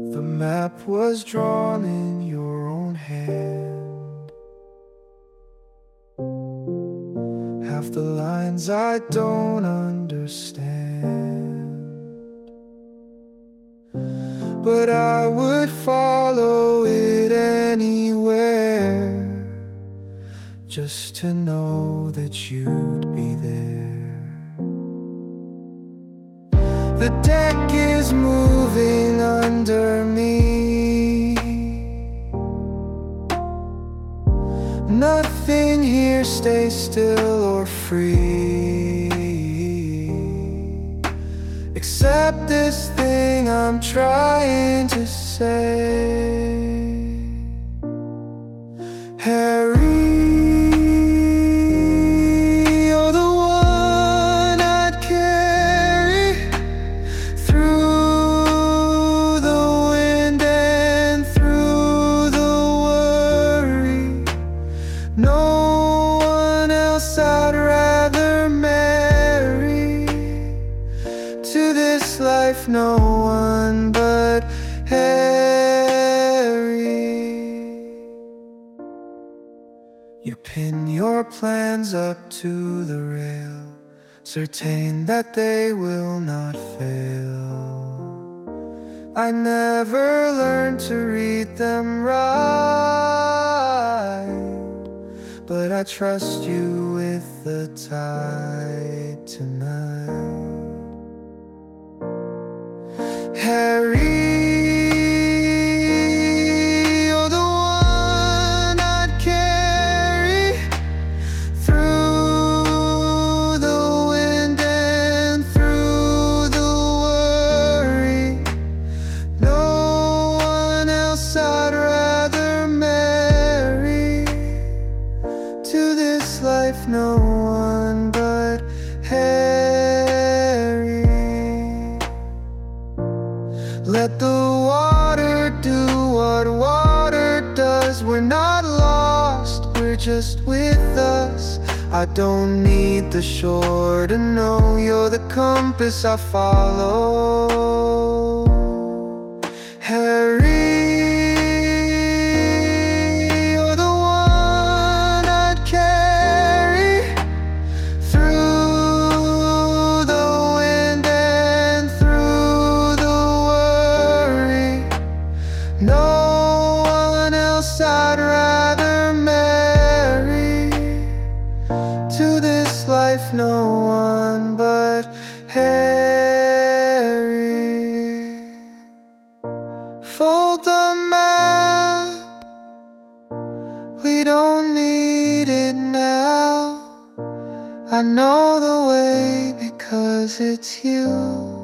The map was drawn in your own hand. Half the lines I don't understand, but I would follow it anywhere, just to know that you'd be there. The deck is moving under me. Nothing here stays still or free, except this thing I'm trying to say. Harry, you're the one I'd carry through the wind and through the worry. No one else I'd rather marry. To this life, no one but Harry. You pin your plans up to the rail, certain that they will not fail. I never learned to read them right, but I trust you with the tide tonight. Harry, you're the one I'd carry through the wind and through the worry. No one else I'd rather marry. To this life, no one but Harry. Let the water do what water does. We're not lost, we're just with us. I don't need the shore to know you're the compass I follow. Harry, you're the one I'd carry through the wind and through the worry. No one else I'd rather marry. To this life, no one but Harry. Fold the map, we don't need it now. I know the way because it's you.